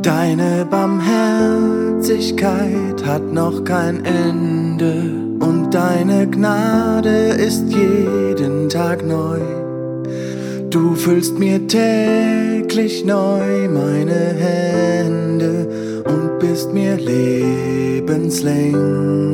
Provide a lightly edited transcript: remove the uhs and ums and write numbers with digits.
Deine Barmherzigkeit hat noch kein Ende und deine Gnade ist jeden Tag neu. Du füllst mir täglich neu meine Hände und bist mir lebenslänglich